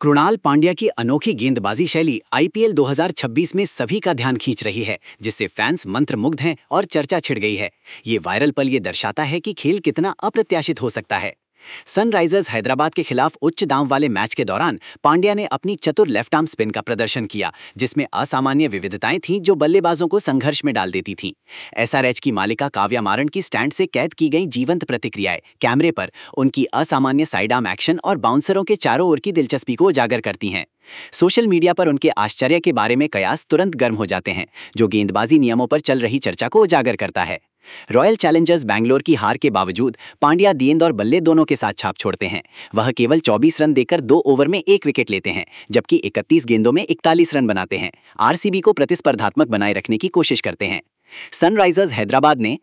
कृणाल पांड्या की अनोखी गेंदबाजी शैली आईपीएल 2026 में सभी का ध्यान खींच रही है, जिससे फैंस मंत्रमुग्ध हैं और चर्चा छिड़ गई है। ये वायरल पल ये दर्शाता है कि खेल कितना अप्रत्याशित हो सकता है। सनराइजर्स हैदराबाद के खिलाफ उच्च दांव वाले मैच के दौरान पांड्या ने अपनी चतुर लेफ्ट आर्म स्पिन का प्रदर्शन किया, जिसमें असामान्य विविधताएं थीं जो बल्लेबाजों को संघर्ष में डाल देती थीं। एसआरएच की मालिका काव्या मारन की स्टैंड से कैद की गई जीवंत प्रतिक्रियाएं कैमरे पर उनकी असामान्य साइड आर्म एक्शन और बाउंसरों के चारों ओर की दिलचस्पी को उजागर करती हैं। सोशल मीडिया पर उनके आश्चर्य के बारे में कयास तुरंत गर्म हो जाते हैं, जो गेंदबाजी नियमों पर चल रही चर्चा को उजागर करता है। रॉयल चैलेंजर्स बैंगलोर की हार के बावजूद पांड्या गेंद और बल्ले दोनों के साथ छाप छोड़ते हैं। वह केवल 24 रन देकर 2 ओवर में 1 विकेट लेते हैं, जबकि 31 गेंदों में 41 रन बनाते हैं। आरसीबी को प्रतिस्पर्धात्मक बनाए रखने की कोशिश करते हैं। सनराइजर्स हैदराबाद ने